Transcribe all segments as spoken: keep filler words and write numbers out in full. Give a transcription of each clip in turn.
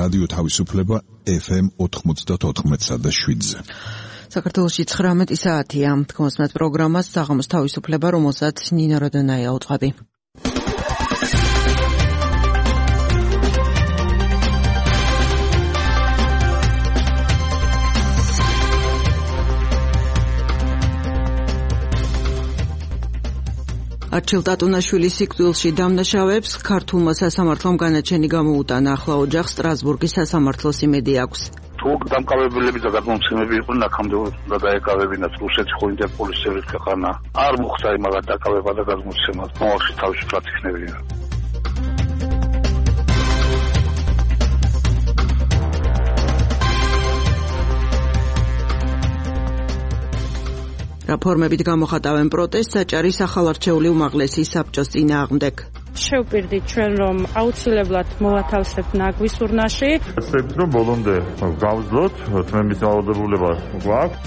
რადიო თავისუფლება ეფ ემ ოთხმოცდაოთხ და შვიდზე. საქართველოში ცხრამეტი საათია. თქმოსმეთ პროგრამას საღამოს თავისუფლება, რომელსაც ნინა როდონაია უწყობი. არჩილ ტატუნაშვილის სიკვდილში დამნაშავეებს ქართულმა სასამართლომ განაჩენი გამოუტანა. ახლა ოჯახს სტრასბურგის სასამართლოს იმედი აქვს. თუ დამკავებელები და გადმომცემები იყვნენ, აქამდე უნდა დაეკავებინათ რუსეთი, ხო ინტერპოლის წევრი ქვეყანა. არ მოხდა იმაგად დაკავება და გადმოცემა. მოახში თავისუფლად იქნებიან. რაფორმებით გამოხატავენ პროტესტს საჭარის ახალარჩეული უმაღლესი საბჭოს წინააღმდეგ. შევპირდით ჩვენ, რომ აუცილებლად მოვათავსებთ ნაგვის ურნაში. ვსებთ, რომ ბოლომდე გავძლოთ, თმების ძალადებულება გვაქვს.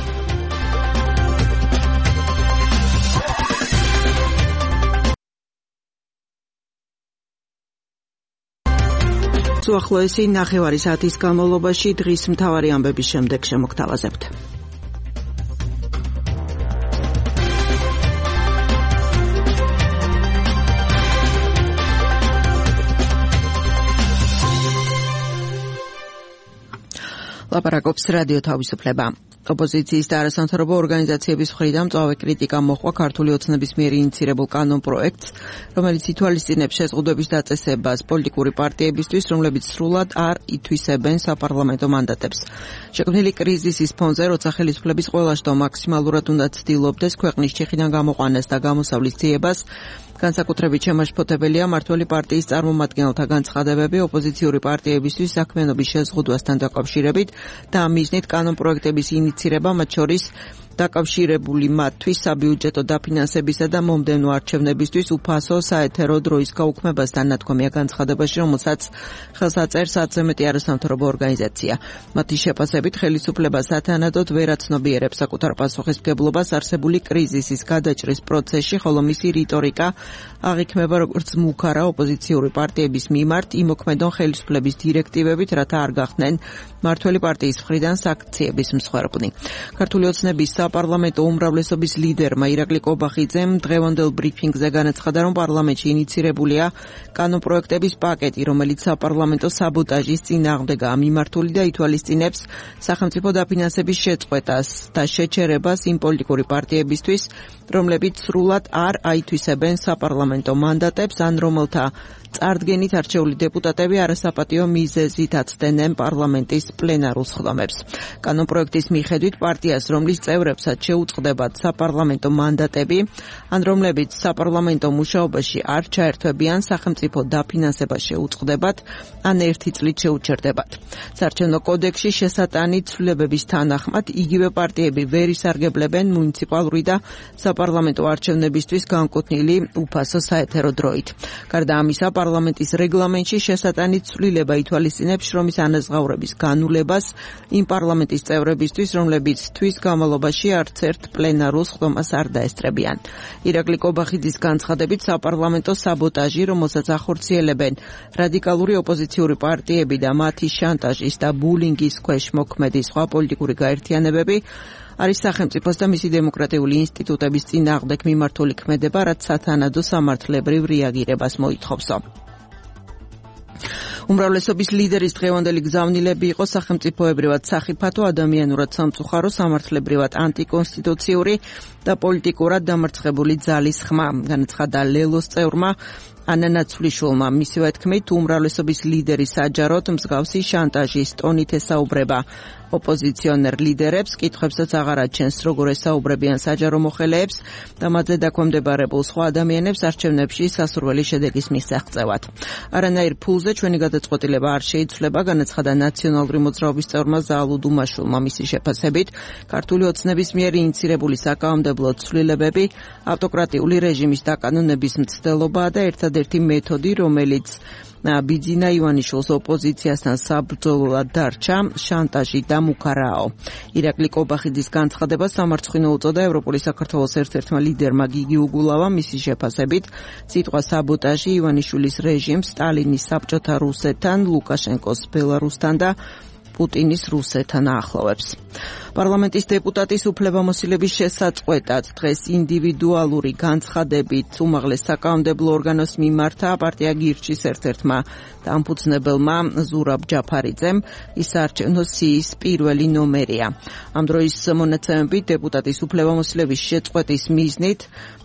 უახლოესი ნახევარი საათის განმავლობაში დღის მთავარი ამბების შემდეგ შემოგთავაზებთ. ლაპარაკობს რადიო თავისუფლება. ოპოზიციის და არასამთავრობო ორგანიზაციების მხრიდან მწვავე კრიტიკა მოჰყვა ქართული ოცნების მიერ ინიციირებულ კანონპროექტს, რომელიც ითვალისწინებს შეზღუდვების დაწესებას პოლიტიკური პარტიებისთვის, რომლებიც სრულად არ ითვისებენ საპარლამენტო მანდატებს. შექმნილი კრიზისის ფონზე, როცა ხელისუფლების ყველა შტო მაქსიმალურად უნდა ცდილობდეს ქვეყნის ჩიხიდან გამოყვანას და გამოსავლის ძიებას, განსაკუთრებით შემაშფოთებელია მმართველი პარტიის წარმომადგენელთა განცხადებები ოპოზიციური პარტიებისთვის საქმიანობის შეზღუდვასთან დაკავშირებით და ამ მიზნით კანონპროექტების ინიცირება, მათ შორის დაკავშირებული მათთვის საბიუჯეტო დაფინანსებისა და მომდევნო არჩევნებისთვის უფასო საეთერო დროის გაუქმებასთან ნათქვამია განცხადებაში, რომელსაც ხელს აწერს ათზე მეტი არასამთავრობო ორგანიზაცია. მათი შეფასებით ხელისუფლება სათანადოდ ვერ აცნობიერებს საკუთარ პასუხისმგებლობას არსებული კრიზისის გადაჭრის პროცესში, ხოლო მისი რიტორიკა აღიქმება როგორც მუქარა ოპოზიციური პარტიების მიმართ იმოქმედონ ხელისუფლების დირექტივებით, რათა არ გახდნენ მმართველი პარტიის მხრიდან საქციების მსხვერპლი. ქართული ოცნების საპარლამენტო უმრავლესობის ლიდერმა ირაკლი კობახიძემ დღევანდელ ბრიფინგზე განაცხადა, რომ პარლამენტში ინიცირებულია კანონპროექტების პაკეტი, რომელიც საპარლამენტო საბოტაჟის წინააღმდეგაა მიმართული და ითვალისწინებს სახელმწიფო დაფინანსების შეწყვეტას და შეჩერებას იმ პოლიტიკური პარტიებისთვის, რომლებიც სრულად არ აითვისებენ საპარლამენტო მანდატებს, ან რომელთა წარდგენით არჩეული დეპუტატები არასაპატიო მიზეზით აცდენენ პარლამენტის პლენარულ სხდომებს. კანონპროექტის მიხედვით პარტიას, რომლის წევრებსაც შეუწყდებათ საპარლამენტო მანდატები, ან რომლებიც საპარლამენტო მუშაობაში არ ჩაერთვებიან, სახელმწიფო დაფინანსება შეუწყდებათ, ან ერთი წლით შეუჩერდებათ. საარჩევნო კოდექსში შესატანი ცვლილებების თანახმად იგივე პარტიები ვერ ისარგებლებენ მუნიციპალური და საპარლამენტო არჩევნებისთვის განკუთვნილი უფასო საეთერო დროით. გარდა ამისა, პარლამენტის რეგლამენტში შესატანი ცვლილება ითვალისწინებს შრომის ანაზღაურების განულებას იმ პარლამენტის წევრებისთვის, რომლებიც თვის განმავლობაში არც ერთ პლენარულ სხდომას არ დაესწრებიან. ირაკლი კობახიძის განცხადებით, საპარლამენტო საბოტაჟი, რომელსაც ახორციელებენ რადიკალური ოპოზიციური პარტიები და მათი შანტაჟის და ბულინგის ქვეშ მოქმედი სხვა პოლიტიკური გაერთიანებები, არის სახელმწიფოს და მისი დემოკრატიული ინსტიტუტების წინააღმდეგ მიმართული ქმედება, რაც სათანადო სამართლებრივ რეაგირებას მოითხოვსო. უმრავლესობის ლიდერის დღევანდელი გზავნილები იყო სახელმწიფოებრივად სახიფათო, ადამიანურად სამწუხარო, სამართლებრივად ანტიკონსტიტუციური და პოლიტიკურად დამარცხებული ძალის ხმა, განაცხადა ლელოს წევრმა ანა ნაცვლიშვილმა. მისივე თქმით, უმრავლესობის ლიდერი საჯაროდ მსგავსი შანტაჟის ტონით ესაუბრება ოპოზიციონერ ლიდერებს, კითხვებსაც აღარ აჩენს, როგორ ესაუბრებიან საჯარო მოხელეებს და მათზე დაქვემდებარებულ სხვა ადამიანებს არჩევნებში სასურველი შედეგის მისაღწევად. არანაირ ფულზე ჩვენი გადაწყვეტილება არ შეიცვლება, განაცხადა ნაციონალური მოძრაობის წევრმა ზაალუ დუმაშვილმა. მისი შეფასებით, ქართული ოცნების მიერ ინიცირებული საკანონმდებლო ცვლილებები ავტოკრატიული რეჟიმის დაკანონების მცდელობაა და ერთადერთი მეთოდი, რომელიც ბიძინა ივანიშვილს ოპოზიციასთან საბრძოლოდ დარჩა შანტაჟი და მუქარაო. ირაკლი კობახიძის განცხადება სამარცხვინო უწოდა ევროპული საქართველოს ერთ-ერთმა ლიდერმა გიგი უგულავამ მისი შეფასებით სიტყვა საბოტაჟი ივანიშვილის რეჟიმს სტალინის საბჭოთა რუსეთთან, ლუკაშენკოს ბელარუსთან და პუტინის რუსეთთან აახლოვებს. პარლამენტის დეპუტატის უფლებამოსილების შესაწყვეტად დღეს ინდივიდუალური განცხადებით უმაღლეს საკანონმდებლო ორგანოს მიმართა პარტია გირჩის ერთ-ერთმა დამფუძნებელმა ზურაბ ჯაფარიძემ ის საარჩევნო სიის პირველი ნომერია. ამ დროის მონაცემებით დეპუტატის უფლებამოსილების შეწყვეტის მიზნით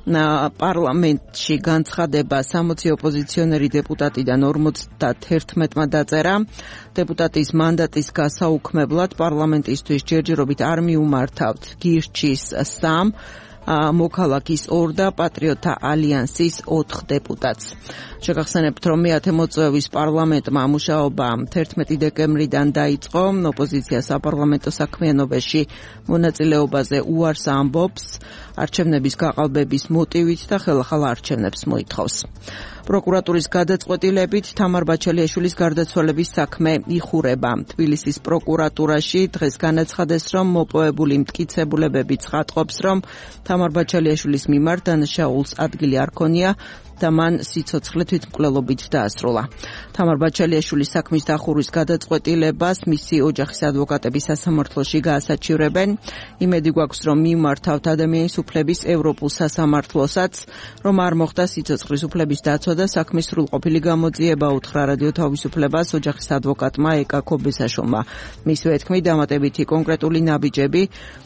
პარლამენტში განცხადება სამოცი ოპოზიციონერი დეპუტატიდან ორმოცდაერთმა დაწერა. დეპუტატის მანდატის გასაუქმებლად პარლამენტისთვის ჯერჯერობით არ მიუმართავთ გირჩის სამ, მოქალაქის ორ და პატრიოტთა ალიანსის ოთხ დეპუტატს. შეგახსენებთ, რომ მეათე მოწვევის პარლამენტმა მუშაობა თერთმეტი დეკემბრიდან დაიწყო. ოპოზიცია საპარლამენტო საქმიანობაში მონაწილეობაზე უარს ამბობს, არჩევნების გაყალბების მოტივით და ხელახალ არჩევნებს მოითხოვს. პროკურატურის გადაწყვეტილებით თამარ ბაჩალიაშვილის გარდაცვალების საქმე იხურება. თბილისის პროკურატურაში დღეს განაცხადეს, რომ მოპოვებული მტკიცებულებები ცხადყოფს, რომ თამარ ბაჩალიაშვილის მიმართ დანაშაულს ადგილი არ ქონია და მან სიცოცხლე თვითმკვლელობით დაასრულა. თამარ ბაჩალიაშვილის საქმის დახურვის გადაწყვეტილებას მისი ოჯახის ადვოკატები სასამართლოში გაასაჩივრებენ. იმედი გვაქვს, რომ მიმართავთ ადამიანის უფლების ევროპულ სასამართლოსაც, რომ არ მოხდა სიცოცხლის უფლების დაცვა და საქმის სრულყოფილი გამოძიება, უთხრა რადიო თავისუფლებას ოჯახის ადვოკატმა ეკა ქობესაშვილმა. მისივე თქმით, დამატებითი კონკრეტული ნაბიჯები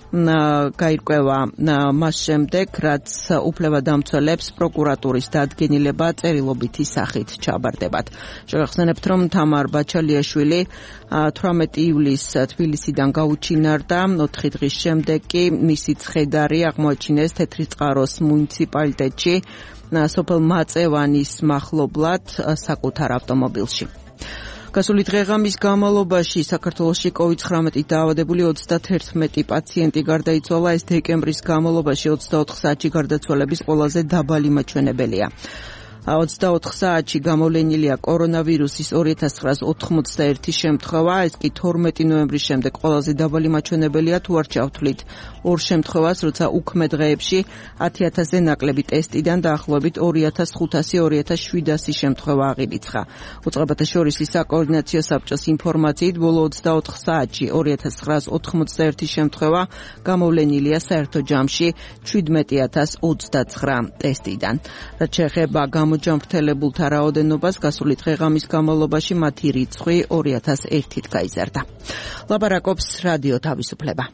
გაირკვევა მას შემდეგ, რაც უფლებადამცველებს პროკურატურის დადგენილება წერილობითი სახით ჩაბარდებათ. შეგახსენებთ, რომ თამარ ბაჩალიაშვილი თვრამეტი ივლისს თბილისიდან გაუჩინარდა, ოთხი დღის შემდეგ კი მისი ცხედარი აღმოაჩინეს თეთრიწყაროს მუნიციპალიტეტში სოფელ მაწევანის მახლობლად საკუთარ ავტომობილში. გასული დღეღამის განმავლობაში საქართველოში კოვიდ ცხრამეტით დაავადებული ოცდაერთმეტი პაციენტი გარდაიცვალა. ეს დეკემბრის განმავლობაში ოცდაოთხ საათში გარდაცვალების ყველაზე დაბალი მაჩვენებელია. ოცდაოთხ საათში გამოვლენილია კორონავირუსის ორი ათას ცხრაას ოთხმოცდაერთი შემთხვევა, ეს კი თორმეტი ნოემბრის შემდეგ ყველაზე დაბალი მაჩვენებელია. თუ არ ჩავთვლით ორ შემთხვევას, როცა უქმე დღეებში ათი ათასზე ნაკლები ტესტიდან დაახლოებით ორი ათას ხუთასი ორი ათას შვიდასი შემთხვევა აღირიცხა. უწყებათა შორის საკოორდინაციო საბჭოს ინფორმაციით ბოლო ოცდაოთხ საათში ორი ათას ცხრაას ოთხმოცდაერთი შემთხვევა გამოვლენილია საერთო ჯამში შვიდმეტი ათას ოცდაცხრა ტესტიდან. რაც შეეხება გამოჯამრთელებულთა რაოდენობას, გასული დღეღამის განმავლობაში მათი რიცხვი ორი ათას ერთით გაიზარდა. ლაპარაკობს რადიო თავისუფლება.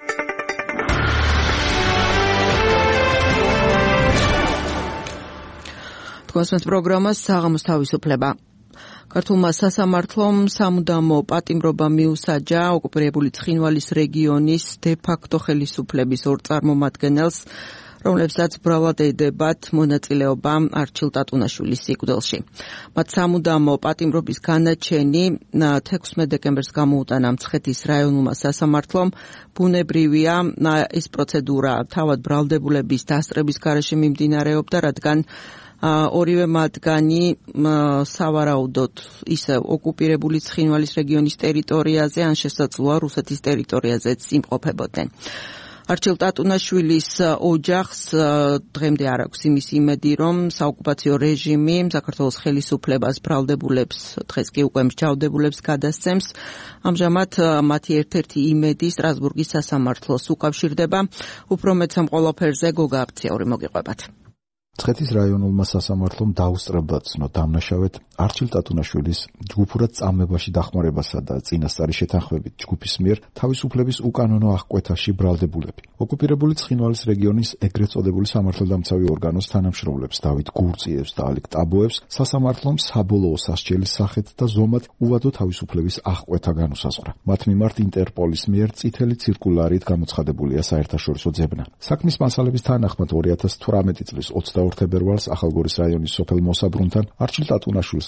თქვენს პროგრამას საღამოს თავისუფლება. ქართულმა სასამართლომ სამუდამო პატიმრობა მიუსაჯა ოკუპირებული ცხინვალის რეგიონის დე-ფაქტო ხელისუფლების ორ წარმომადგენელს, რომლებსაც ბრალად ედებათ მონაწილეობა არჩილ ტატუნაშვილის სიკვდილში. მათ სამუდამო პატიმრობის განაჩენი თექვსმეტ დეკემბერს გამოუტანა მცხეთის რაიონულმა სასამართლომ. ბუნებრივია, ეს პროცედურა თავად ბრალდებულების დასწრების გარეშე მიმდინარეობდა, რადგან ორივე მათგანი სავარაუდოდ ისევ ოკუპირებული ცხინვალის რეგიონის ტერიტორიაზე ან შესაძლოა რუსეთის ტერიტორიაზეც იმყოფებოდნენ. არჩილ ტატუნაშვილის ოჯახს დღემდე არ აქვს იმის იმედი, რომ საოკუპაციო რეჟიმი საქართველოს ხელისუფლებას ბრალდებულებს, დღეს კი უკვე მსჯავრდებულებს გადასცემს. ამჟამად მათი ერთ-ერთი იმედი სტრასბურგის სასამართლოს უკავშირდება. უფრო მეც ამ ყველაფერზე გოგა აფციური მოგიყვებათ. მცხეთის რაიონულმა სასამართლომ დაუსწრება ცნო დამნაშავედ არჩილ ტატუნაშვილის ჯგუფურად წამებაში დახმარებასა და წინასწარი შეთანხმებით ჯგუფის მიერ თავისუფლების უკანონო აღკვეთაში ბრალდებულები. ოკუპირებული ცხინვალის რეგიონის ეგრეთ წოდებული სამართალდამცავი ორგანოს თანამშრომლებს დავით გურწიევს და ალეკ ტაბოევს სასამართლომ საბოლოო სასჯელის სახით და ზომად უვადო თავისუფლების აღკვეთა განუსაზღვრა. მათ მიმართ ინტერპოლის მიერ წითელი ცირკულარით გამოცხადებულია საერთაშორისო ძებნა. საქმის მასალების თანახმად ორი ათას თვრამეტი წლის ოცდაორ თებერვალს ახალგორის რაიონის სოფელ მოსაბრუნთან არჩილ ტატუნაშვილს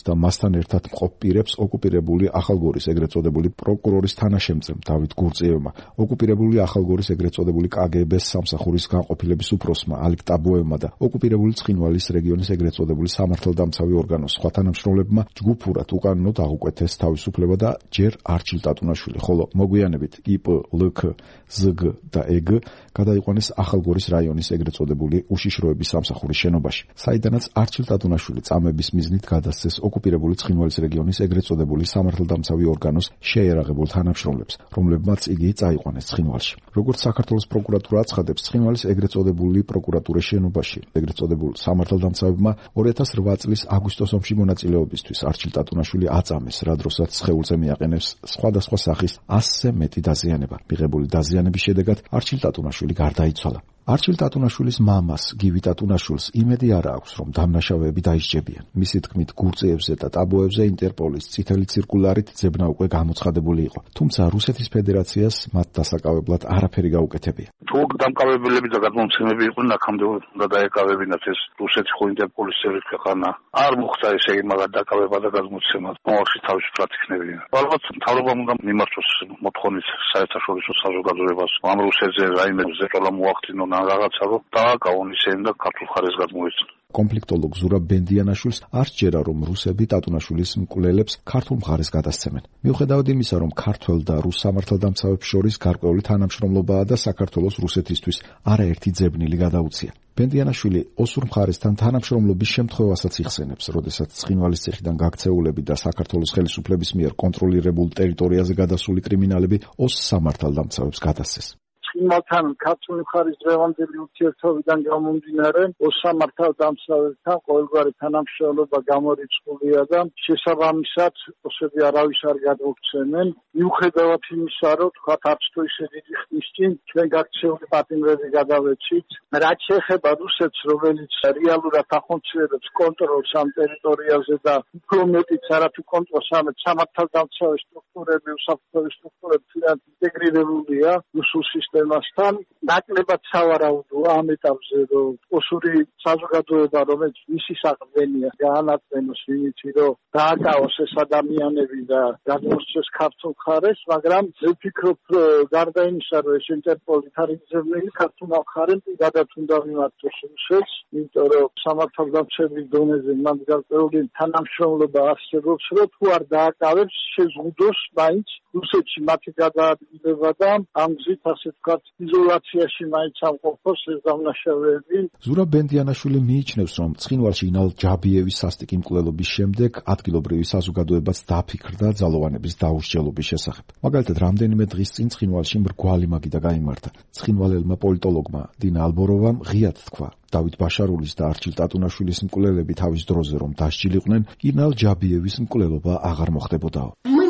და მასთან ერთად მყოფ პირებს ოკუპირებული ახალგორის ეგრეთ წოდებული პროკურორის თანაშემწემ დავით გურწიევმა, ოკუპირებული ახალგორის ეგრეთ წოდებული კგბ-ს სამსახურის განყოფილების უფროსმა ალიკ ტაბოევმა და ოკუპირებული ცხინვალის რეგიონის ეგრეთ წოდებული სამართალდამცავი ორგანოს სხვა თანამშრომლებმა ჯგუფურად უკანონოდ აღუკვეთეს თავისუფლება და ჯერ არჩილ ტატუნაშვილი, ხოლო მოგვიანებით იპ, ლკ, ზგ და ეგ გადაიყვანეს ახალგორის რაიონის ეგრეთ წოდებული უშიშროების სამსახურის შენობაში, საიდანაც არჩილ ტატუნაშვილი წამების მიზნით გადასცეს ოკუპირებული ცხინვალის რეგიონის ეგრეთ წოდებული სამართალდამცავი ორგანოს შეიარაღებულ თანამშრომლებს, რომლებმაც იგი წაიყვანეს ცხინვალში. როგორც საქართველოს პროკურატურა აცხადებს, ცხინვალის ეგრეთ წოდებული პროკურატურის შენობაში ეგრეთ წოდებულ სამართალდამცავებმა ორი ათას რვა წლის აგვისტოს ომში მონაწილეობისთვის არჩილ ტატუნაშვილი აწამეს, რა დროსაც სხეულზე მიაყენებს სხვადასხვა სახის ასზე მეტი დაზიანება. მიღებული დაზიანების შედეგად არჩილ ტატუნაშვილი გარდაიცვალა. არჩილ ტატუნაშვილის მამას, გივი ტატუნაშვილს იმედი არ აქვს, რომ დამნაშავეები დაისჯებიან. მისი თქმით, გურწიევზე და ტაბოევზე ინტერპოლის წითელი ციρკულარით ძებნა უკვე გამოცხადებული იყო. თუმცა რუსეთის ფედერაციას მათ დასაკავებლად არაფერი გაუკეთებია. თუ დამკავებელები და გადმომცემები იყვნენ, აქამდე უნდა დაეკავებინათ ეს რუსეთი ხო ინტერპოლის წევრი ქვეყანა. არ მოხდა ესე იგი მაგათ დაკავება და გადმოცემა. მოახში თავისუფლად იქნებიან. ალბათ მთავრობამ უნდა მიმართოს მოთხოვნით საერთაშორისო საზოგადოებას ამ რუსეთზე რაიმე ზეწოლა მოახდინონ ან რაღაცა რომ დააკავონ ისინი და ქართულ მხარეს გადმოეცნო. კონფლიქტოლოგ ზურაბ ბენდიანაშვილს არ სჯერა, რომ რუსები ტატუნაშვილის მკვლელებს ქართულ მხარეს გადასცემენ. მიუხედავად იმისა, რომ ქართველ და რუს სამართალდამცავებს შორის გარკვეული თანამშრომლობაა და საქართველოს რუსეთისთვის არაერთი ძებნილი გადაუცია. ბენდიანაშვილი ოსურ მხარესთან თანამშრომლობის შემთხვევასაც იხსენებს, როდესაც ცხინვალის ციხიდან გაქცეულები და საქართველოს ხელისუფლების მიერ კონტროლირებულ ტერიტორიაზე გადასული კრიმინალები ოს სამართალდამცავებს გადასცეს. ცხინვალთან ქართული მხარის დღევანდელი ურთიერთობიდან გამომდინარე, ოს სამართალდამცავებთან ყოველგვარი თანამშრომლობა გამორიცხულია და შესაბამისად ოსები არავის არ გადმოგცემენ. მიუხედავად იმისა, რომ თქვა არც თუ ისე დიდი ხნის წინ ჩვენ გაქცეული პატიმრები გადავეცით, რაც შეეხება რუსეთს, რომელიც რეალურად ახორციელებს კონტროლს ამ ტერიტორიაზე და უფრო მეტიც არათუ კონტროლს ამეთ სამართალდამცავი სტრუქტურები, უსაფრთხოების სტრუქტურები თვითონ ინტეგრირებულია რუსულ სისტემასთან, ნაკლებად სავარაუდოა ამ ეტაპზე, რომ ოსური საზოგადოება, რომელიც მისი საყრდენია, გაანაწმენოს იმითი, რომ დააკავოს ეს ადამიანები და გადმოსცეს ქართულ მხარეს, მაგრამ ვფიქრობ, რომ გარდა იმისა, რომ ეს ინტერპოლი თარიღზევნილი ქართულ მხარემ პირადად უნდა მიმართოს რუსეთს, იმიტომ რომ სამართალდამცავების დონეზე მან გარკვეული თანამშრომლობა არსებობს, რომ თუ არ დააკავებს, შეზღუდოს მაინც რუსეთში მათი გადაადგილება და ამ გზით ასე ვთქვათ, იზოლაციაში მაინც ამყოფოს ეს დამნაშავეები. ზურაბ ბენდიანაშვილი მიიჩნევს, რომ ცხინვალში ინალ ჯაბიევის სასტიკი მკვლელობის შემდეგ ადგილობრივი საზოგადოებაც დაფიქრდა ძალოვანების დაუსჯელობის შესახებ. მაგალითად, რამდენიმე დღის წინ ცხინვალში მრგვალი მაგიდა გაიმართა. ცხინვალელმა პოლიტოლოგმა დინა ალბოროვამ ღიად თქვა, დავით ბაშარულის და არჩილ ტატუნაშვილის მკვლელები თავის დროზე რომ დასჯილიყვნენ, ინალ ჯაბიევის მკვლელობა აღარ მოხდებოდაო.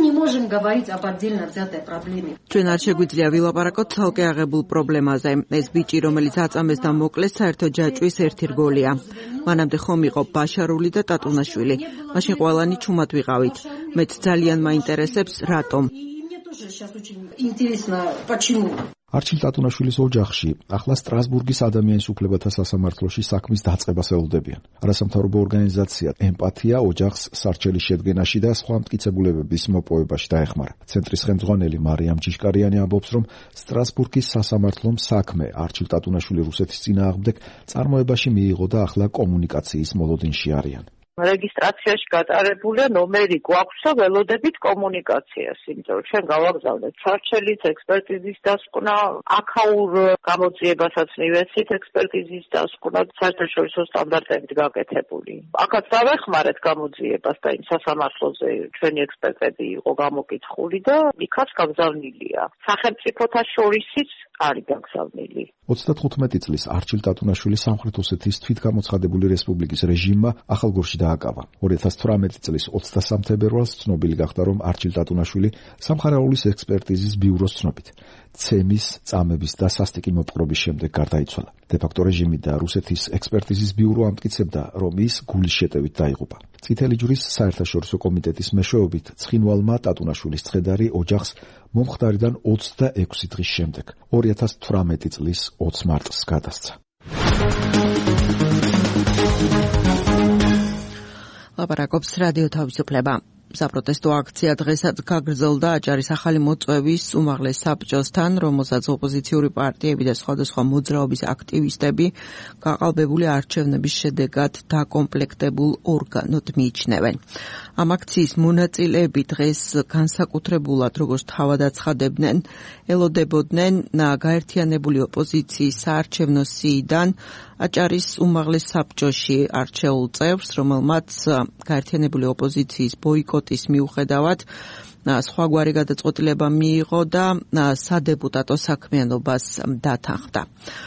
ჩვენ არ შეგვიძლია ვილაპარაკოთ ცალკე აღებულ პრობლემაზე. ეს ბიჭი, რომელიც აწამეს და მოკლეს, საერთო ჯაჭვის ერთი რგოლია. მანამდე ხომ იყო ბაშარული და ტატუნაშვილი. მაშინ ყველანი ჩუმად ვიყავით. მეც ძალიან მაინტერესებს, რატომ. არჩილ ტატუნაშვილის ოჯახში ახლა სტრასბურგის ადამიანის უფლებათა სასამართლოში საქმის დაწყებას ელოდებიან. არასამთავრობო ორგანიზაცია ემპათია ოჯახს სარჩელის შედგენაში და სხვა მტკიცებულებების მოპოვებაში დაეხმარა. ცენტრის ხელმძღვანელი მარიამ ჯიშკარიანი ამბობს, რომ სტრასბურგის სასამართლომ საქმე არჩილ ტატუნაშვილი რუსეთის წინააღმდეგ წარმოებაში მიიღო და ახლა კომუნიკაციის მოლოდინში არიან. რეგისტრაციაში გატარებულია ნომერი გვაქვს და ველოდებით კომუნიკაციას, იმიტომ რომ ჩვენ გავაგზავნეთ სარჩელის ექსპერტიზის დასკვნა, აქაურ გამოძიებასაც მივეცით ექსპერტიზის დასკვნა საერთაშორისო სტანდარტებით გაკეთებული. აქაც დავეხმარეთ გამოძიებას და იმ სასამართლოზე ჩვენი ექსპერტები იყო გამოკითხული და იქაც გაგზავნილია. სახელმწიფოთა შორისიც არის გაგზავნილი. ოცდათხუთმეტი წლის არჩილ ტატუნაშვილი სამხრეთ ოსეთის თვითგამოცხადებული რესპუბლიკის რეჟიმმა ახალგორში დააკავა. ორი ათას თვრამეტი წლის ოცდასამი თებერვალს ცნობილი გახდა, რომ არჩილ ტატუნაშვილი სამხარეულის ექსპერტიზის ბიუროს ცნობით ცემის, წამების და სასტიკი მოპყრობის შემდეგ გარდაიცვალა. დე-ფაქტო რეჟიმი და რუსეთის ექსპერტიზის ბიურო ამტკიცებდა, რომ ის გულის შეტევით დაიღუპა. წითელი ჯვრის საერთაშორისო კომიტეტის მეშვეობით ცხინვალმა ტატუნაშვილის ცხედარი ოჯახს მომხდარიდან ოცდაექვსი დღის შემდეგ ორი ათას თვრამეტი წლის ოცი მარტს გადასცა. ლაპარაკობს რადიო თავისუფლება. საპროტესტო აქცია დღესაც გაგრძელდა აჭარის ახალი მოწვევის უმაღლეს საბჭოსთან, რომელსაც ოპოზიციური პარტიები და სხვადასხვა მოძრაობის აქტივისტები გაყალბებული არჩევნების შედეგად დაკომპლექტებულ ორგანოდ მიიჩნევენ. ამ აქციის მონაწილეები დღეს განსაკუთრებულად, როგორც თავად აცხადებდნენ, ელოდებოდნენ გაერთიანებული ოპოზიციის საარჩევნო სიიდან აჭარის უმაღლეს საბჭოში არჩეულ წევრს, რომელმაც გაერთიანებული ოპოზიციის ბოიკოტის მიუხედავად სხვაგვარი გადაწყვეტილება მიიღო და სადეპუტატო საქმიანობას დათანხმდა.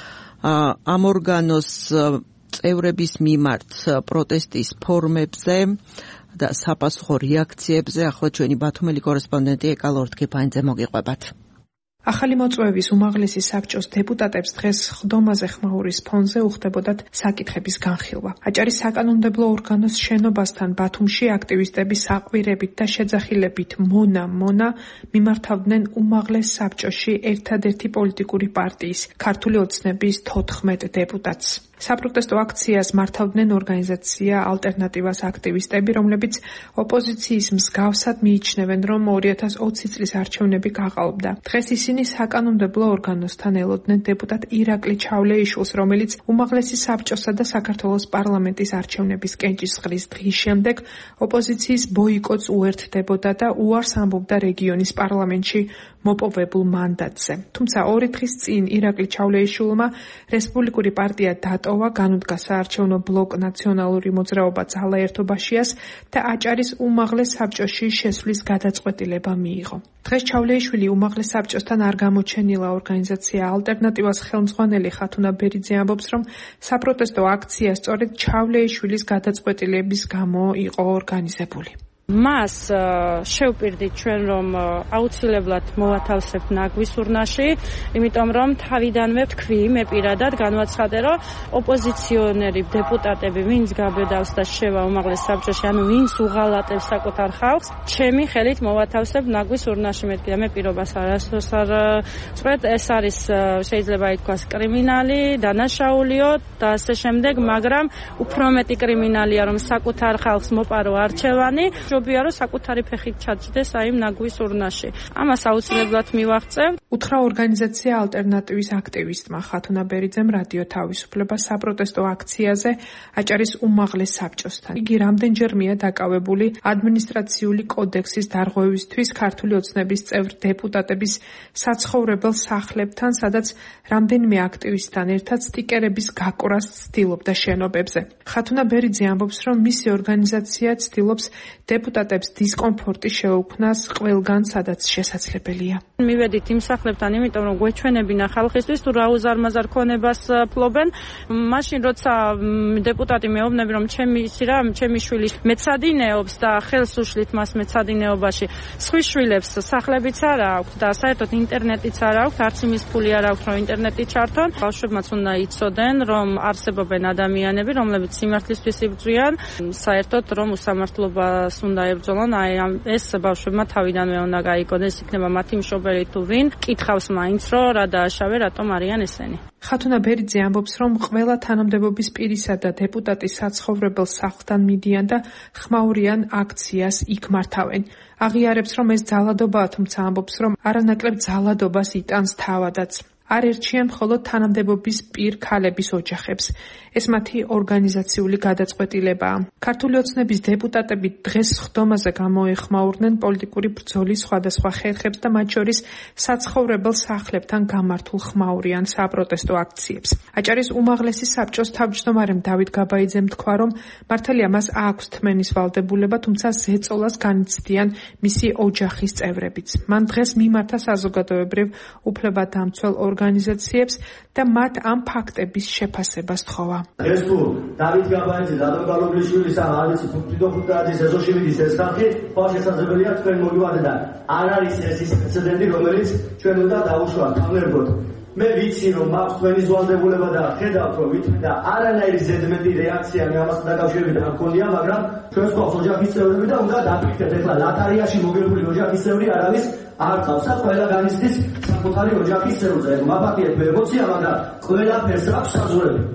ამ ორგანოს წევრების მიმართ პროტესტის ფორმებზე და საპასუხო რეაქციებზე ახლა ჩვენი ბათუმელი კორესპონდენტი ეკალორდ კიფაინძე მოგიყვებათ. ახალი მოწვევის უმაღლესი საბჭოს დეპუტატებს დღეს ხდომაზე ხმაურის ფონზე უხდებოდათ საკითხების განხილვა. აჭარის საკანონმდებლო ორგანოს შენობასთან ბათუმში აქტივისტები საყვირებით და შეძახილებით მონა მონა მიმართავდნენ უმაღლეს საბჭოში ერთადერთი პოლიტიკური პარტიის ქართული ოცნების თოთხმეტ დეპუტატს. საპროტესტო აქციას მართავდნენ ორგანიზაცია ალტერნატივას აქტივისტები, რომლებიც ოპოზიციის მსგავსად მიიჩნევენ, რომ ორი ათას ოცი წლის არჩევნები გაყალბდა. დღეს ისინი საკანონმდებლო ორგანოსთან ელოდნენ დეპუტატ ირაკლი ჩავლეიშვილს, რომელიც უმაღლესი საბჭოსა და საქართველოს პარლამენტის არჩევნების კენჭისყრის დღის შემდეგ ოპოზიციის ბოიკოტს უერთდებოდა და უარს ამბობდა რეგიონის პარლამენტში მოპოვებულ მანდატზე. თუმცა ორი დღის წინ ირაკლი ჩავლეიშვილმა რესპუბლიკური პარტია დატოვა, განუდგა საარჩევნო ბლოკ ნაციონალური მოძრაობა ძალაერთობაშიას და აჭარის უმაღლეს საბჭოში შესვლის გადაწყვეტილება მიიღო. დღეს ჩავლეიშვილი უმაღლეს საბჭოსთან არ გამოჩენილა. ორგანიზაცია ალტერნატივას ხელმძღვანელი ხათუნა ბერიძე ამბობს, რომ საპროტესტო აქცია სწორედ ჩავლეიშვილის გადაწყვეტილების გამო იყო ორგანიზებული. მას შევპირდით ჩვენ, რომ აუცილებლად მოვათავსებთ ნაგვის ურნაში, იმიტომ რომ თავიდანვე თქვი მე პირადად განვაცხადე, რომ ოპოზიციონერი დეპუტატები, ვინც გაბედავს და შევა უმაღლეს საბჭოში, ანუ ვინც უღალატებს საკუთარ ხალხს, ჩემი ხელით მოვათავსებთ ნაგვის ურნაში. მეთქი და მე პირობას არასდროს არ წვეთ, ეს არის შეიძლება ითქვას კრიმინალი, დანაშაულიო და ასე შემდეგ, მაგრამ უფრო მეტი კრიმინალია, რომ საკუთარ ხალხს მოპარო არჩევანი. ჯობია რომ საკუთარი ფეხით ჩაჯდეს აი იმ ნაგვის ურნაში. ამას აუცილებლად მივაღწევ. უთხრა ორგანიზაცია ალტერნატივის აქტივისტმა ხათუნა ბერიძემ რადიო თავისუფლება საპროტესტო აქციაზე აჭარის უმაღლეს საბჭოსთან. იგი რამდენჯერმეა დაკავებული ადმინისტრაციული კოდექსის დარღვევისთვის ქართული ოცნების წევრ დეპუტატების საცხოვრებელ სახლებთან, სადაც რამდენიმე აქტივისტთან ერთად სტიკერების გაკვრას ცდილობდა შენობებზე. ხათუნა ბერიძე ამბობს, რომ მისი ორგანიზაცია ცდილობს დეპუტატებს დისკომფორტი შეუქმნას ყველგან, სადაც შესაძლებელია. მივედით იმ სახლებთან, იმიტომ რომ გვეჩვენებინა ხალხისთვის თუ რა უზარმაზარ ქონებას ფლობენ. მაშინ როცა დეპუტატი მეუბნები, რომ ჩემი ისი რა, ჩემი შვილი მეცადინეობს და ხელს უშლით მას მეცადინეობაში. სხვის შვილებს სახლებიც არ აქვს და საერთოდ ინტერნეტიც არ აქვს, არც იმის ფული არ აქვს, რომ ინტერნეტი ჩართონ. ბავშვებმაც უნდა იცოდნენ, რომ არსებობენ ადამიანები, რომლებიც სიმართლისთვის იბრძვიან, საერთოდ რომ უსამართლობას უნდა ებრძოლონ. აი ეს ბავშვებმა თავიდანვე უნდა გაიგონეს, იქნება მათი მშობელი თუ ვინ, კითხავს მაინც რომ რა დააშავე, რატომ არიან ესენი. ხათუნა ბერიძე ამბობს, რომ ყველა თანამდებობის პირისა და დეპუტატის საცხოვრებელ სახლთან მიდიან და ხმაურიან აქციას იქ მართავენ. აღიარებს, რომ ეს ძალადობაა, თუმცა ამბობს, რომ არანაკლებ ძალადობას იტანს თავადაც. არ ერჩიან მხოლოდ თანამდებობის პირ ქალების ოჯახებს. ეს მათი ორგანიზაციული გადაწყვეტილებაა. ქართული ოცნების დეპუტატები დღეს ხდომაზე გამოეხმაურნენ პოლიტიკური ბრძოლის სხვადასხვა ხერხებს და მათ შორის საცხოვრებელ სახლებთან გამართულ ხმაურიან საპროტესტო აქციებს. აჭარის უმაღლესი საბჭოს თავმჯდომარემ დავით გაბაიძემ თქვა, რომ მართალია მას აქვს თმენის ვალდებულება, თუმცა ზეწოლას განიცდიან მისი ოჯახის წევრებიც. მან დღეს მიმართა საზოგადოებრივ უფლებადამცველ ორგანიზაციებს და მათ ამ ფაქტების შეფასებას თხოვა. ეს თუ დავით გაბაიძე და დაგალობლიშვილის ამ არის ფუტიდოფუტაძის ეზოშივიდის ეს ხალხი, ხო შესაძლებელია თქვენ მოგივარდეთ და არ არის ეს ის პრეცედენტი, რომელიც ჩვენ უნდა დავუშვათ თანერგოთ. მე ვიცი რომ მაქვს თქვენი ზვალდებულება და ხედავთ რომ ვითმე და არანაირი ზედმეტი რეაქცია მე ამასთან დაკავშირებით არ გქონია, მაგრამ ჩვენს გვაქვს ოჯახის წევრები და უნდა დაფიქრდეთ. ეხლა ლატარიაში მოგებული ოჯახის წევრი არ არის, არ ყავს და ყველა განიცდის საკუთარი ოჯახის წევრზე. მაბატიეთ მე ემოცია, მაგრამ ყველაფერს აქვს საზღვრები.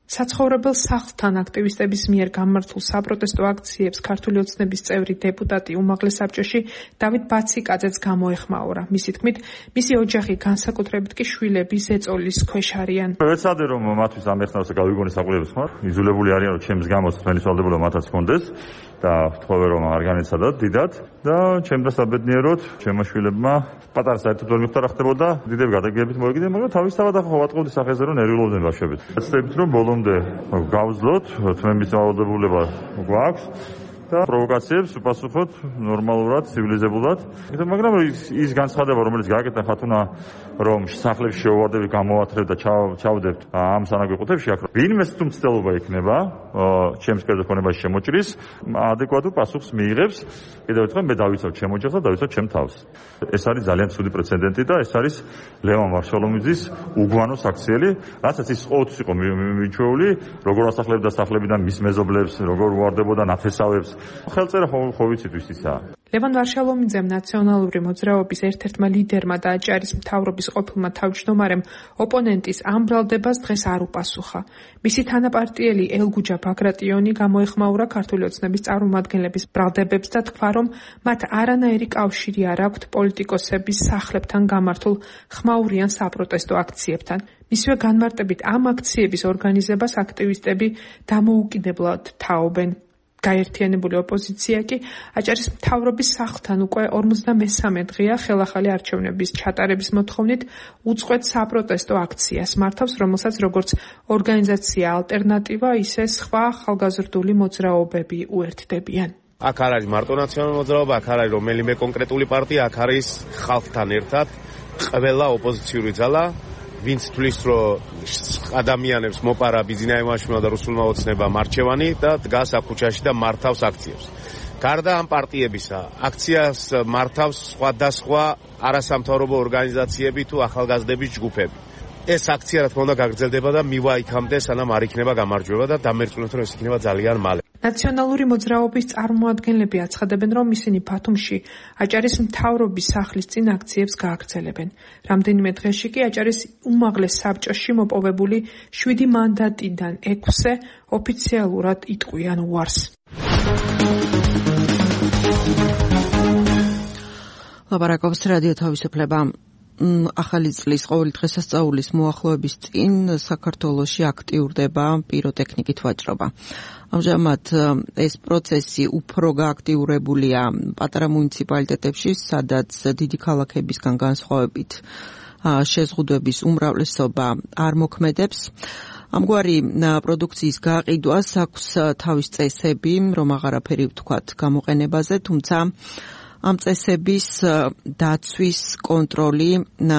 საცხოვრებელ სახლთან აქტივისტების მიერ გამართულ საპროტესტო აქციებს ქართული ოცნების წევრი დეპუტატი უმაღლეს საბჭოში დავით ბაციკაძეც გამოეხმაურა. მისი თქმით, მისი ოჯახი განსაკუთრებით კი შვილები ზეწოლის ქვეშ არიან. ვეცადე რომ მათთვის ამ ეხნავს გავიგონე საყურებლებს ხარ. იზოლებული არიან რომ ჩემს გამოც თმელის ვალდებულება მათაც ჰქონდეს და ვთხოვე რომ არ განეცადათ დიდად და ჩემს საბედნიეროდ ჩემო შვილებმა პატარა საერთოდ ვერ მიხვდა რა ხდებოდა. დიდები გადაგიებით მოიგდნენ, მაგრამ თავისთავად ახლა ვატყობდი სახეზე რომ ნერვიულობდნენ ბავშვებით. ეცდებით რომ ბოლომდე გავძლოთ თმების ვალდებულება გვაქვს და პროვოკაციებს უპასუხოთ ნორმალურად, ცივილიზებულად. მაგრამ ის განცხადება, რომელიც გააკეთა ხათუნა, რომ სახლებში შეუვარდები გამოვათრებ და ჩავდებთ ამ სანაგვიყუთებში, აქ ვინმეს თუ მცდელობა იქნება, ჩემს კერძოქონებაში შემოჭრის, ადეკვატურ პასუხს მიიღებს. კიდევ ერთხელ მე დავიცავ ჩემ ოჯახს და დავიცავ ჩემ თავს. ეს არის ძალიან ცუდი პრეცედენტი და ეს არის ლევან ვარშალომიძის უგვანო საქციელი, რასაც ის ოც იყო მიჩვეული, როგორ ასახლებდა სახლებიდან მის მეზობლებს, როგორ უვარდებოდა ნათესავებს. ხელწერა ხო ვიცით ვის ისაა. ლევან ვარშალომიძემ ნაციონალური მოძრაობის ერთ-ერთმა ლიდერმა და აჭარის მთავრობის ყოფილმა თავმჯდომარემ ოპონენტის ამ ბრალდებას დღეს არ უპასუხა. მისი თანაპარტიელი ელგუჯა ბაგრატიონი გამოეხმაურა ქართული ოცნების წარმომადგენლების ბრალდებებს და თქვა, რომ მათ არანაირი კავშირი არ აქვთ პოლიტიკოსების სახლებთან გამართულ ხმაურიან საპროტესტო აქციებთან. მისივე განმარტებით ამ აქციების ორგანიზებას აქტივისტები დამოუკიდებლად თაობენ. გაერთიანებული ოპოზიცია კი აჭარის მთავრობის სახლთან უკვე ორმოცდამესამე დღეა ხელახალი არჩევნების ჩატარების მოთხოვნით უწყვეტ საპროტესტო აქციას მართავს, რომელსაც როგორც ორგანიზაცია ალტერნატივა, ისე სხვა ახალგაზრდული მოძრაობები უერთდებიან. აქ არ არის მარტო ნაციონალური მოძრაობა, აქ არ არის რომელიმე კონკრეტული პარტია, აქ არის ხალხთან ერთად ყველა ოპოზიციური ძალა, ვინც თulis რომ ადამიანებს მოპარა ბიზნაი მაშინა და რუსულმა ოცნება მარჩევანი და დგას აქუჩაში და მართავს აქციებს. გარდა ამ პარტიებისა, აქციას მართავს სხვადასხვა არასამთავრობო ორგანიზაციები თუ ახალგაზრდების ჯგუფები. ეს აქცია რა თქმა უნდა გაგრძელდება და მივა იქამდე, სანამ არ იქნება გამარჯვება და დამერწმუნეთ რომ ეს იქნება ძალიან მალე. ნაციონალური მოძრაობის წარმომადგენლები აცხადებენ, რომ ისინი ბათუმში აჭარის მთავრობის სახლის წინ აქციებს გააგრძელებენ. რამდენიმე დღეში კი აჭარის უმაღლეს საბჭოში მოპოვებული შვიდი მანდატიდან ექვსზე ოფიციალურად იტყვიან უარს. ლაპარაკობს რადიო თავისუფლება. ახალი წლის ყოველი დღესასწაულის მოახლოების წინ საქართველოში აქტიურდება პიროტექნიკით ვაჭრობა. ამჟამად ეს პროცესი უფრო გააქტიურებულია პატარა მუნიციპალიტეტებში, სადაც დიდი ქალაქებისგან განსხვავებით შეზღუდვების უმრავლესობა არ მოქმედებს. ამგვარი პროდუქციის გაყიდვას აქვს თავის წესები, რომ აღარაფერი ვთქვათ გამოყენებაზე, თუმცა ამ წესების დაცვის კონტროლი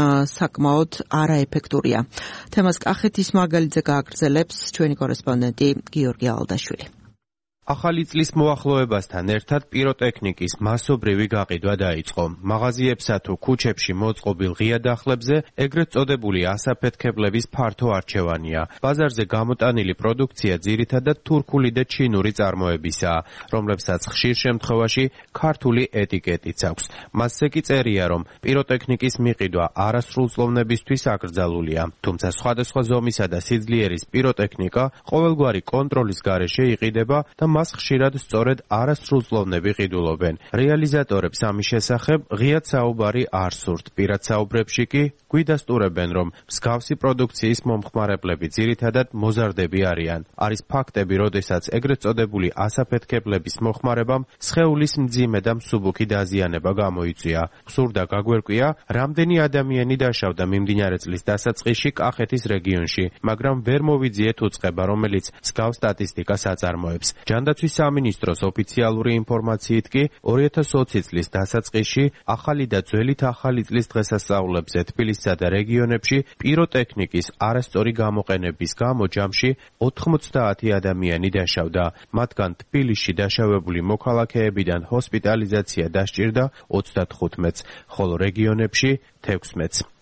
საკმაოდ არაეფექტურია. თემას კახეთის მაგალითზე გააგრძელებს ჩვენი კორესპონდენტი გიორგი ალდაშვილი. ახალი წლის მოახლოებასთან ერთად პიროტექნიკის მასობრივი გაყიდვა დაიწყო. მაღაზიებსა თუ ქუჩებში მოწყობილ ღია დახლებზე ეგრეთ წოდებული ასაფეთქებლების ფართო არჩევანია. ბაზარზე გამოტანილი პროდუქცია ძირითადად თურქული და ჩინური წარმოებისაა, რომლებსაც ხშირ შემთხვევაში ქართული ეტიკეტიც აქვს. მასზე კი წერია, რომ პიროტექნიკის მიყიდვა არასრულწლოვნებისთვის აკრძალულია. თუმცა სხვადასხვა ზომისა და სიძლიერის პიროტექნიკა ყოველგვარი კონტროლის გარეშე იყიდება და მას ხშირად სწორედ არასრულწლოვნები ყიდულობენ. რეალიზატორებს ამის შესახებ ღიად საუბარი არ სურთ. პირად საუბრებში კი გვიდასტურებენ, რომ მსგავსი პროდუქციის მომხმარებლები ძირითადად მოზარდები არიან. არის ფაქტები, როდესაც ეგრეთ წოდებული ასაფეთქებლების მოხმარებამ სხეულის მძიმე და მსუბუქი დაზიანება გამოიწვია. სურდა გაგვერკვია, რამდენი ადამიანი დაშავდა მიმდინარე წლის დასაწყისში კახეთის რეგიონში, მაგრამ ვერ მოვიძიეთ უწყება, რომელიც მსგავს სტატისტიკას აწარმოებს. ჯანდაცვის სამინისტროს ოფიციალური ინფორმაციით კი ორი ათას ოცი წლის დასაწყისში ახალი და ძველით ახალი წლის დღესასწაულებზე თბილისსა და რეგიონებში პიროტექნიკის არასწორი გამოყენების გამო ჯამში ოთხმოცდაათი ადამიანი დაშავდა. მათგან თბილისში დაშავებული მოქალაქეებიდან ჰოსპიტალიზაცია დასჭირდა ოცდათხუთმეტს, ხოლო რეგიონებში თექვსმეტს.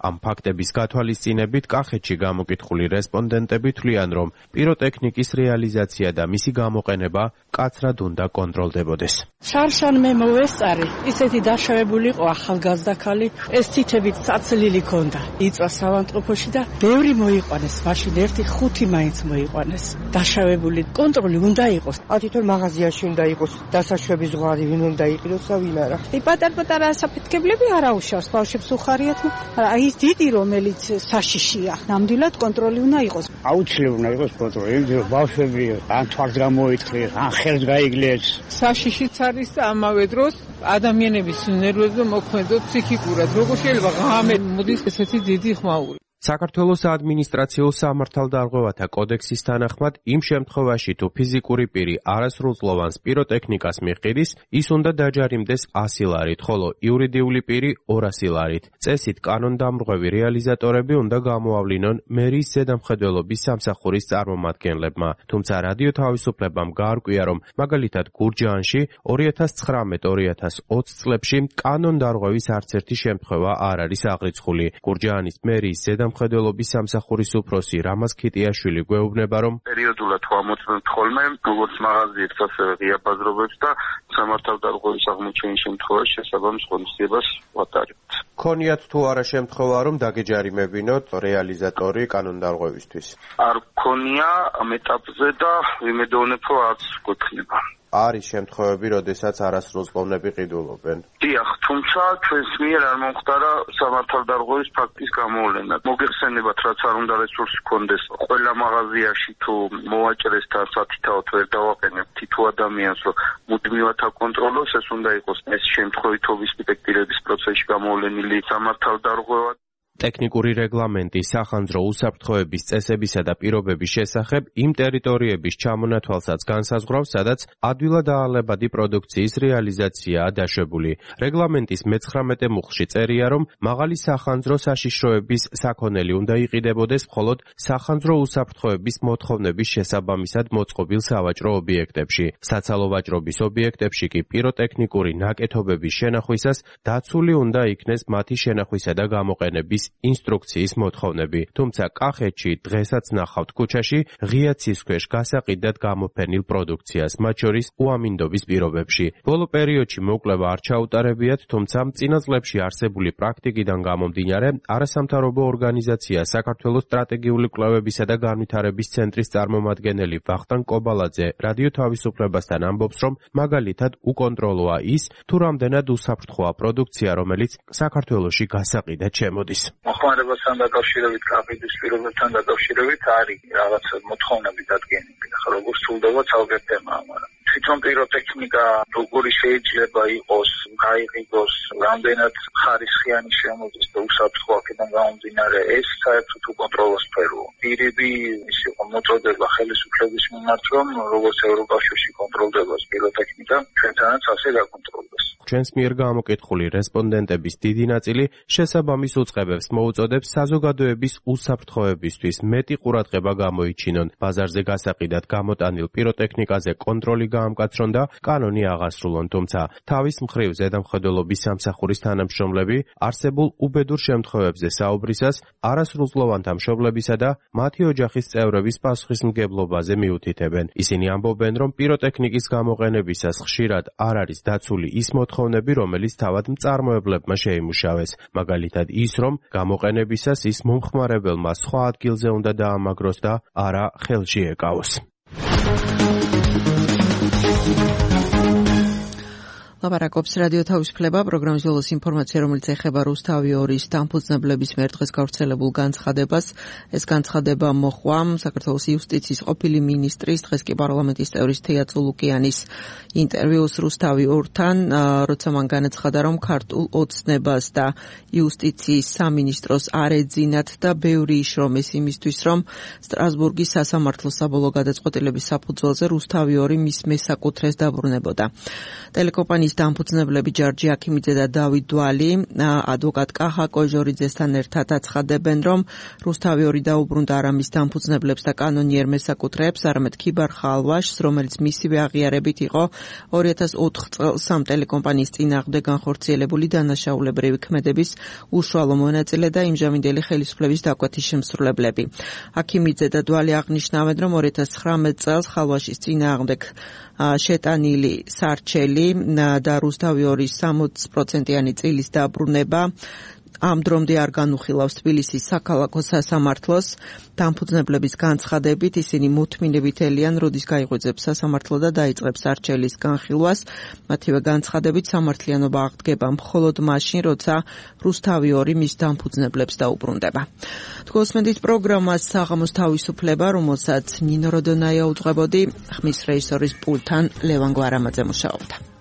ამ ფაქტების გათვალისწინებით კახეთში გამოკითხული რესპონდენტები თვლიან, რომ პიროტექნიკის რეალიზაცია და მისი გამოყენება მკაცრად უნდა კონტროლდებოდეს. შარშან მე მოვესწარი, ისეთი დაშავებული იყო ახალგაზრდა ქალი, ეს თითებით საცლილი ქონდა. იწვა საავადმყოფოში და ბევრი მოიყვანეს, მაშინ ერთი ხუთი მაინც მოიყვანეს. დაშავებული კონტროლი უნდა იყოს. თვითონ მაღაზიაში უნდა იყოს დასაშვების ზღვარი, ვინ უნდა იყიდოს და ვინ არა. პატარ-პატარა საფეთქებლები არ აუშავს, ბავშვებს უხარიათ, მაგრამ ის დიდი რომელიც საშიშია, ნამდვილად კონტროლი უნდა იყოს. აუცილებლად უნდა იყოს კონტროლი, იმიტომ ბავშვები ან თვალს გამოიტყეს, ან ხელს გაიგლეს. საშიშიც არის და ამავე დროს ადამიანების ნერვებზე მოქმედო ფსიქიკურად. როგორ შეიძლება ღამე მოდის ესეთი დიდი ხმაური? საქართველოს ადმინისტრაციულ სამართალდარღვევათა კოდექსის თანახმად, იმ შემთხვევაში თუ ფიზიკური პირი არასრულწლოვანს პიროტექნიკას მიჰყიდის, ის უნდა დაჯარიმდეს ასი ლარით, ხოლო იურიდიული პირი ორასი ლარით. წესით კანონდამრღვევი რეალიზატორები უნდა გამოავლინონ მერიის ზედამხედველობის სამსახურის წარმომადგენლებმა. თუმცა რადიო თავისუფლებამ გაარკვია, რომ მაგალითად გურჯაანში ორი ათას ცხრამეტ ორი ათას ოცი წლებში კანონდარღვევის არც ერთი შემთხვევა არ არის აღრიცხული. გურჯაანის მერიის ზედამხედველობის მხედველობის სამსახურის უფროსი რამაზ ქიტიაშვილი გვეუბნება, რომ პერიოდულად ვამოწმებთ ხოლმე როგორც მაღაზიებს, ასევე ღია ბაზრობებს და სამართალდარღვევის აღმოჩენის შემთხვევაში შესაბამის ღონისძიებას ვატარებთ. ქონიათ თუ არა შემთხვევა, რომ დაგეჯარიმებინოთ რეალიზატორი კანონდარღვევისთვის? არ ქონია ამ ეტაპზე და ვიმედოვნებ, რომ არც გვექნება. არის შემთხვევები, როდესაც არასრულწლოვნები ყიდულობენ. დიახ, თუმცა ჩვენს მიერ არ მომხდარა სამართალდარღვევის ფაქტის გამოვლენა. მოგეხსენებათ, რაც არ უნდა რესურსი გქონდეს ყველა მაღაზიაში თუ მოვაჭრეს და სათითაოდ ვერ დავაყენებთ თითო ადამიანს, რომ მუდმივად აკონტროლოს, ეს უნდა იყოს ეს შემთხვევითობის სპექტირების პროცესში გამოვლენილი სამართალდარღვევა. ტექნიკური რეგლამენტი სახანძრო უსაფრთხოების წესებისა და პირობების შესახებ იმ ტერიტორიების ჩამონათვალსაც განსაზღვრავს, სადაც ადვილად აალებადი პროდუქციის რეალიზაციაა დაშვებული. რეგლამენტის მეცხრამეტე მუხლში წერია, რომ მაღალი სახანძრო საშიშროების საქონელი უნდა იყიდებოდეს მხოლოდ სახანძრო უსაფრთხოების მოთხოვნების შესაბამისად მოწყობილ სავაჭრო ობიექტებში. საცალო ვაჭრობის ობიექტებში კი პიროტექნიკური ნაკეთობების შენახვისას დაცული უნდა იქნეს მათი შენახვისა და გამოყენების ინსტრუქციის მოთხოვნები. თუმცა კახეთში დღესაც ნახავთ ქუჩაში ღია ცის ქვეშ გასაყიდად გამოფენილ პროდუქციას, მათ შორის უამინდობის პირობებში. ბოლო პერიოდში მოკვლევა არ ჩაუტარებიათ, თუმცა წინა წლებში არსებული პრაქტიკიდან გამომდინარე, არასამთავრობო ორგანიზაცია საქართველოს სტრატეგიული კვლევებისა და განვითარების ცენტრის წარმომადგენელი ვახტანგ კობალაძე რადიო თავისუფლებასთან ამბობს, რომ მაგალითად უკონტროლოა ის, თუ რამდენად უსაფრთხოა პროდუქცია, რომელიც საქართველოში გასაყიდად შემოდის. მოხმარებასთან დაკავშირებით, კაფედის პირობებთან დაკავშირებით არის რაღაც მოთხოვნები დადგენილი. ახლა როგორ სრულდება ცალკე თემაა, მაგრამ თვითონ პიროტექნიკა როგორი შეიძლება იყოს, გაიყიდოს, რამდენად ხარისხიანი შემოდის და უსაფრთხო აქედან გამომდინარე, ეს საერთოდ უკონტროლო სფეროა. პირები ის იყო მოწოდება ხელისუფლების მიმართ, რომ როგორც ევროკავშირში კონტროლდება პიროტექნიკა, ჩვენთანაც ასე გაკონტროლდეს. ჩვენს მიერ გამოკითხული რესპონდენტების დიდი ნაწილი შესაბამის უწყებებს მოუწოდებს საზოგადოების უსაფრთხოებისთვის მეტი ყურადღება გამოიჩინონ, ბაზარზე გასაყიდად გამოტანილ პიროტექნიკაზე კონტროლი გაამკაცრონ და კანონი აღასრულონ, თუმცა თავის მხრივ ზედამხედველობის სამსახურის თანამშრომლები არსებულ უბედურ შემთხვევებზე საუბრისას არასრულწლოვანთა მშობლებისა და მათი ოჯახის წევრების პასუხისმგებლობაზე მიუთითებენ. ისინი ამბობენ, რომ პიროტექნიკის გამოყენებისას ხშირად არ არის დაცული ის მოთხოვნები, რომელიც თავად მწარმოებლებმა შეიმუშავეს. მაგალითად ის, რომ გამოყენებისას ის მომხმარებელმა სხვა ადგილზე უნდა დაამაგროს და არა ხელში ეკავოს. ლაპარაკობს რადიო თავისუფლება, პროგრამის ბოლოს ინფორმაცია, რომელიც ეხება რუსთავი ორის დამფუძნებლების მიერ დღეს გავრცელებულ განცხადებას. ეს განცხადება მოჰყვა საქართველოს იუსტიციის ყოფილი მინისტრის, დღეს კი პარლამენტის წევრის თეა წულუკიანის ინტერვიუს რუსთავი ორთან, როცა მან განაცხადა, რომ ქართულ ოცნებას და იუსტიციის სამინისტროს არ ეძინათ და ბევრი იშრომეს იმისთვის, რომ სტრასბურგის სასამართლო საბოლოო გადაწყვეტილების საფუძველზე რუსთავი ორი მის მესაკუთრეს დაბრუნებოდა. ტელეკომპანიის დამფუძნებლები ჯარჯი აქიმიძე და დავით დვალი ადვოკატ კახა კოჟორიძესთან ერთად აცხადებენ, რომ რუსთავი ორი დაუბრუნდა არა მის დამფუძნებლებს და კანონიერ მესაკუთრეებს, არამედ ქიბარ ხალვაშს, რომელიც მისივე აღიარებით იყო ორი ათას ოთხ წელს სამ ტელეკომპანიის წინააღმდეგ განხორციელებული დანაშაულებრივი ქმედების უშუალო მონაწილე და იმჟამინდელი ხელისუფლების დაკვეთის შემსრულებლები. აქიმიძე და დვალი აღნიშნავენ, რომ ორი ათას ცხრამეტ წელს ხალვაშის წინააღმდეგ შეტანილი სარჩელი და რუსთავი ორის სამოცი პროცენტიანი წილის დაბრუნება ამ დრომდე არ განუხილავს თბილისის საქალაქო სასამართლოს. დამფუძნებლების განცხადებით ისინი მოთმინებით ელიან, როდის გაიღვიძებს სასამართლო და დაიწყებს არჩელის განხილვას. მათივე განცხადებით სამართლიანობა აღდგება მხოლოდ მაშინ, როცა რუსთავი ორი მის დამფუძნებლებს დაუბრუნდება. თქოსმენთ პროგრამას საღამოს თავისუფლება, რომელსაც ნინო როდონაია უძღვებოდი, ხმის რეჟისორის პულტთან ლევან გვარამაძე მუშაობდა.